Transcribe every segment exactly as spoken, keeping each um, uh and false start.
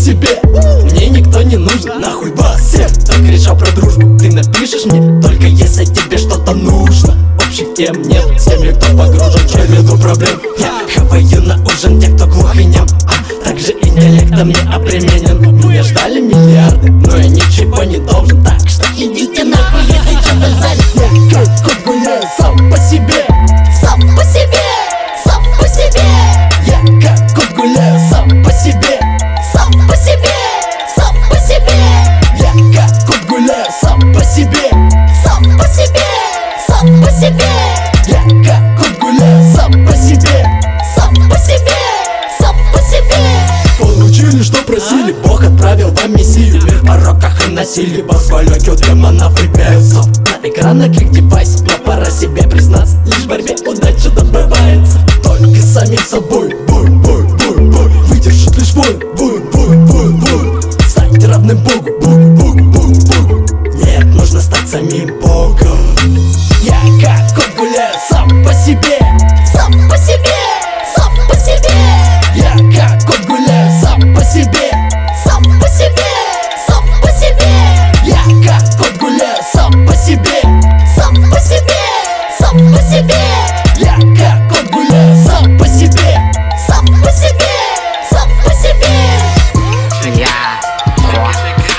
себе. Мне никто не нужен, нахуй вас всех. Так кричал про дружбу, ты напишешь мне только если тебе что-то нужно. Общих тем нет, с теми, кто погружен в череду проблем. Я хаваю на ужин те, кто глух и нем, а также интеллектом не обременен. Меня ждали миллиарды, но я ничего не должен, так что идите нахуй, если что-то ждали. Я как кот гуляю сам по себе, Сам по себе, сам по себе, я как кот гуляю сам по себе, сам по себе, сам по себе, я как кот гуляю сам по себе, сам по себе, сам по себе, я как кот гуляю сам по себе, сам по себе, сам по себе. Получили, что просили, Бог отправил вам мессию. Мир в пороках и насилии, поскольку демонов и бесов. На экранах их девайс, но пора себе признаться, лишь в борьбе удача добывается только самим собой. Бой, бой, бой, бой, выдержит лишь воин. Бой, бой, бой, бой, стать равным Богу. Богу, Богу, Богу, Богу. Нет, нужно стать самим Богом. Я как кот гуляю сам по себе, Сам по себе, сам по себе, я как кот гуляю сам по себе, сам по себе, сам по себе, я как кот гуляю сам по себе, сам по себе, сам по себе, я как кот гуляю сам по себе, сам по себе, сам по себе. Я кот,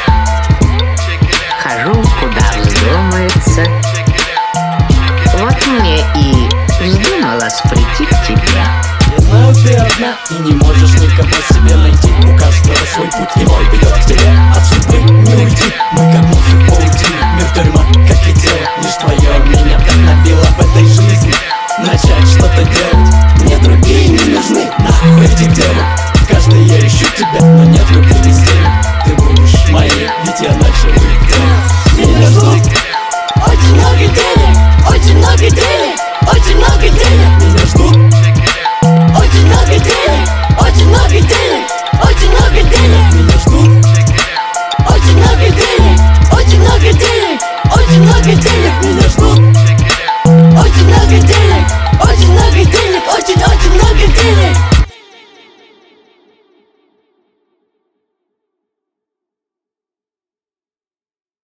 хожу куда вздумается. Вот мне и вздумалось прийти к тебе. Я знаю, ты одна и не можешь никого себе найти. У каждого свой путь, и мой ведет к тебе. От судьбы не уйти, мы как мухи в паутине. Мир тюрьма, как и тело, лишь твое меня вдохновило в этой жизни начать что-то делать. Мне другие не нужны, нахуй этих девок. В каждой я ищу тебя, но нет любви без денег. Ты будешь моей, ведь я начал их делать. Меня ждут Очень много денег, очень много денег, очень много денег, меня ждут очень много денег, очень много денег, очень много денег, меня ждут очень много денег, очень много денег, очень много денег.